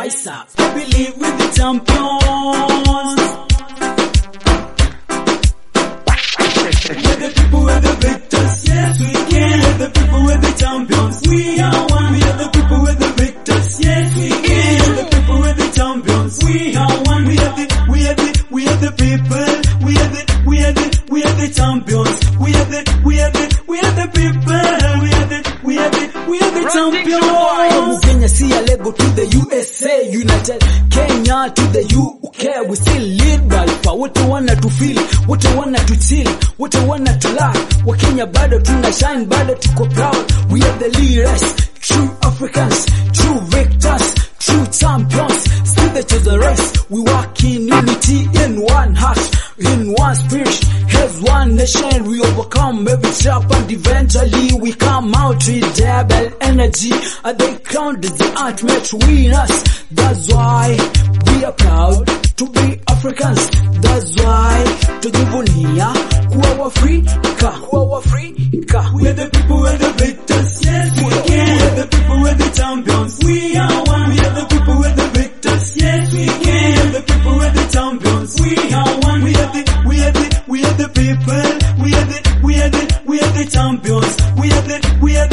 Rise up, I believe with the champions. We're the people, we're the victors, yes we can. We're the people, we're the champions, we are one. We are the people, we're the victors, yes we can. We're the people, we're the champions, we are one. We are the people, we are the champions. We are the people, we are the champions. Kenya see a Lego to the USA, United Kenya to the UK. We still lead by power. Wote wanna to feel, wote wanna to chill, wote wanna to laugh. Wa Kenya bado tuna shine, bado tuko proud. We are the leaders, true Africans, true victors, true champions. Still the chosen race. We walk in unity, in one heart, in one spirit, as one nation. We overcome every trap and eventually we come out with double energy. And they count the ultimate winners. That's why we are proud to be Africans. That's why tujivunia kuwa Afrika, kuwa Afrika. We are the people, we're the victors, yes we can. We are the people, we're the champions, we are one. We are the people, we're the victors, yes we can. We are the people, we're the champions, we are one. We are the people, we are the champions. We are the people, we are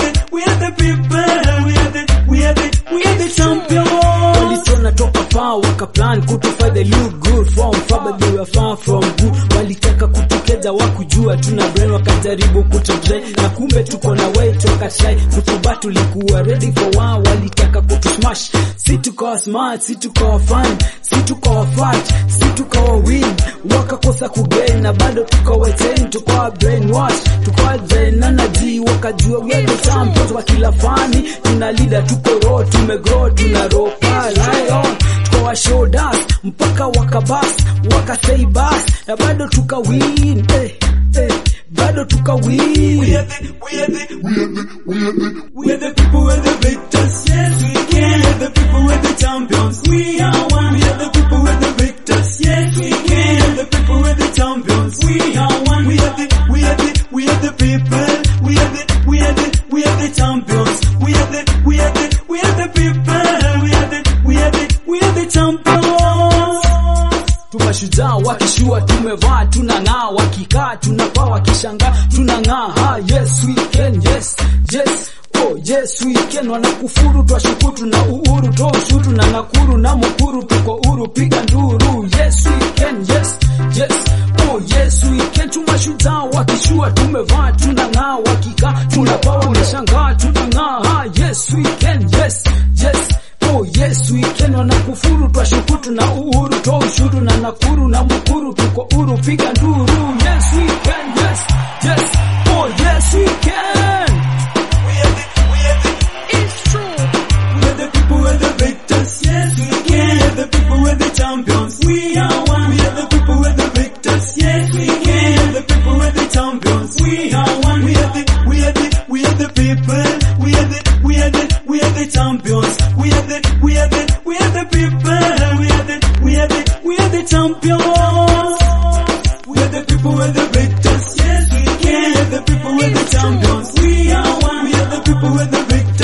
the champions. Walitona toka far wakaplan kutufanya they look good from far but they were far from good. Walitaka kutukeza wakujua tuna brain wakajaribu kututrain na kumbe tuko na way toka try kutuba tulikuwa ready for one. Walitaka kutusmash, si tuko smart, si tuko fun, si tuko fat, si tuko win. Wakakosa kugain na bado tuko waiting, tuko brainwash, tuko drain energy. Wakajua we are the champions wa kila fani, tuna leader tuko raw, tumegrow, tuna raw lion. Tuko wa shoulders mpaka wakabas, wakasay bas na bado tuka win, bado tuka win. We are the people, we're the victors, yes we can. We are the people, we're the champions, we are one. We are the people, we're the victors, yes we can. We are the people, we're the champions, we are one. We are the people, we are the champions. We are the people, we are the champions. Tumashujaa wakishua tumevaa tunang'aa, wakikaa tunapaa, wakishangaa tunang'aa. Yes we can, yes oh yes we can. Wanakufuru twashukuru, tuna uhuru toshutu na Nakuru na Mukuru tuko huru, piga nduru. Yes we can, yes oh yes we can. Tumashujaa wakishua tumevaa tunang'aa, wakikaa tunapaa, wakishangaa tunang'aa. Yes we can, yes oh yes we can. Wanakufuru twashukuru, tuna uhuru toshutu na Nakuru na Mukuru tuko huru, piga nduru. Yes we can, yes oh yes we can. It's true. We are the people, we're the victors, yes we can. We are the people, we're the champions, we are one. We are the people, we're the victors, yes we can. We are the people, we're the champions, we are one. We are the people, we are the champions. We are the people, we are the champions. We are the people, we're the victors, yes we can. We are the people, we're the champions, we are one. We are the people, we're the victors.